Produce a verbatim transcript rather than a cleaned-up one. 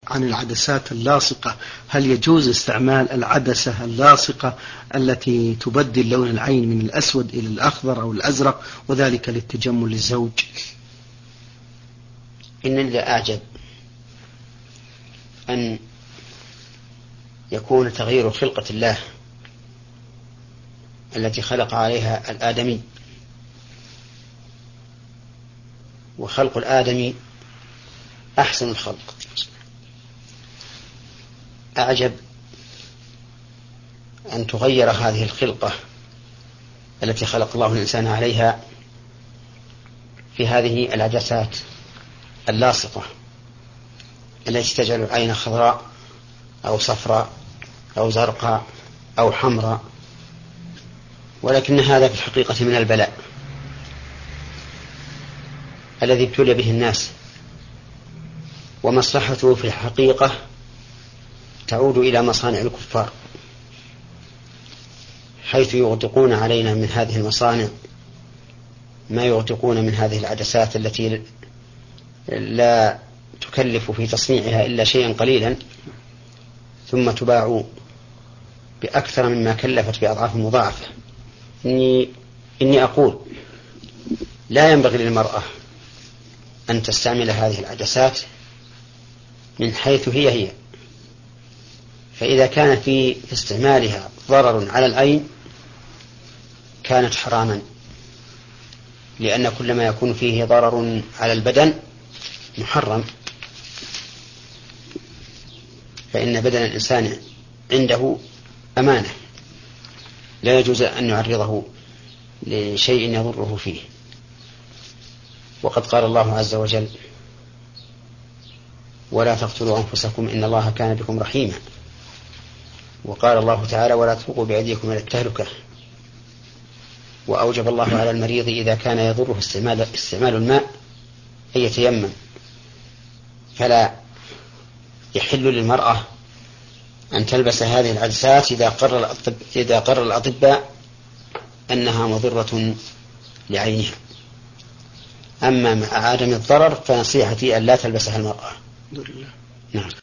عن العدسات اللاصقة، هل يجوز استعمال العدسة اللاصقة التي تبدل لون العين من الأسود إلى الأخضر أو الأزرق، وذلك للتجمل للزوج؟ إنني لا أعجب أن يكون تغيير خلقة الله التي خلق عليها الآدمي، وخلق الآدمي أحسن الخلق، أعجب أن تغير هذه الخلقة التي خلق الله الإنسان عليها في هذه العدسات اللاصقة التي تجعل العين خضراء أو صفراء أو زرقاء أو حمراء، ولكن هذا في الحقيقة من البلاء الذي ابتلي به الناس، ومصلحته في الحقيقة تعود إلى مصانع الكفار، حيث يغدقون علينا من هذه المصانع ما يغدقون من هذه العدسات التي لا تكلف في تصنيعها إلا شيئا قليلا، ثم تباع بأكثر مما كلفت بأضعاف مضاعفة. إني, إني أقول لا ينبغي للمرأة أن تستعمل هذه العدسات من حيث هي هي، فإذا كان في استعمالها ضرر على العين كانت حراما، لأن كل ما يكون فيه ضرر على البدن محرم، فإن بدن الإنسان عنده أمانة لا يجوز أن يعرضه لشيء يضره فيه. وقد قال الله عز وجل: ولا تقتلوا أنفسكم إن الله كان بكم رحيما. وقال الله تعالى: ولا تلقوا بأيديكم إلى التهلكة. وأوجب الله على المريض إذا كان يضره استعمال, استعمال الماء أن يتيمم، فلا يحل للمرأة أن تلبس هذه العدسات إذا قرر إذا قرر الأطباء أنها مضرة لعينها. أما مع عدم الضرر فنصيحتي أن لا تلبسها المرأة. نعم.